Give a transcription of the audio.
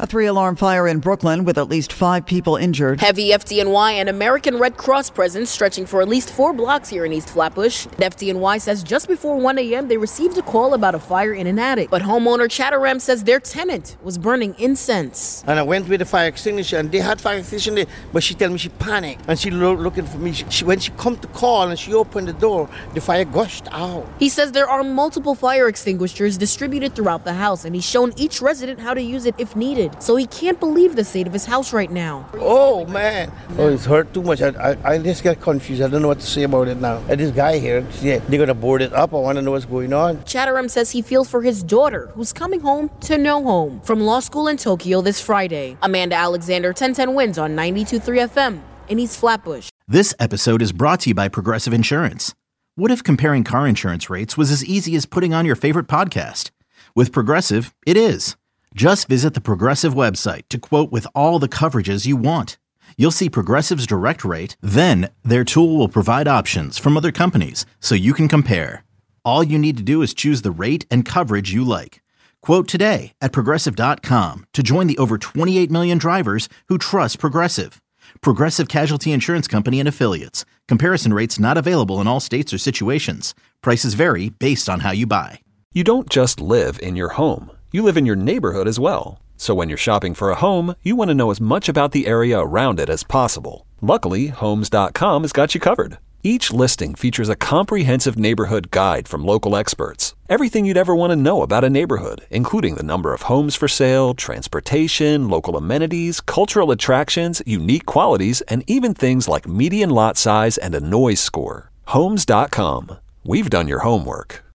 A 3-alarm fire in Brooklyn with at least 5 people injured. Heavy FDNY and American Red Cross presence stretching for at least 4 blocks here in East Flatbush. FDNY says just before 1 a.m. they received a call about a fire in an attic. But homeowner Chatteram says their tenant was burning incense. And I went with the fire extinguisher and they had fire extinguisher there, but she told me she panicked and she looking for me. When she come to call and she opened the door, the fire gushed out. He says there are multiple fire extinguishers distributed throughout the house and he's shown each resident how to use it if needed. So he can't believe the state of his house right now. Oh, man. Oh, it's hurt too much. I just get confused. I don't know what to say about it now. And this guy here, they're going to board it up. I want to know what's going on. Chatteram says he feels for his daughter, who's coming home to no home from law school in Tokyo this Friday. Amanda Alexander, 1010 Wins on 92.3 FM in East Flatbush. This episode is brought to you by Progressive Insurance. What if comparing car insurance rates was as easy as putting on your favorite podcast? With Progressive, it is. Just visit the Progressive website to quote with all the coverages you want. You'll see Progressive's direct rate, then their tool will provide options from other companies so you can compare. All you need to do is choose the rate and coverage you like. Quote today at Progressive.com to join the over 28 million drivers who trust Progressive. Progressive Casualty Insurance Company and Affiliates. Comparison rates not available in all states or situations. Prices vary based on how you buy. You don't just live in your home. You live in your neighborhood as well. So when you're shopping for a home, you want to know as much about the area around it as possible. Luckily, Homes.com has got you covered. Each listing features a comprehensive neighborhood guide from local experts. Everything you'd ever want to know about a neighborhood, including the number of homes for sale, transportation, local amenities, cultural attractions, unique qualities, and even things like median lot size and a noise score. Homes.com. We've done your homework.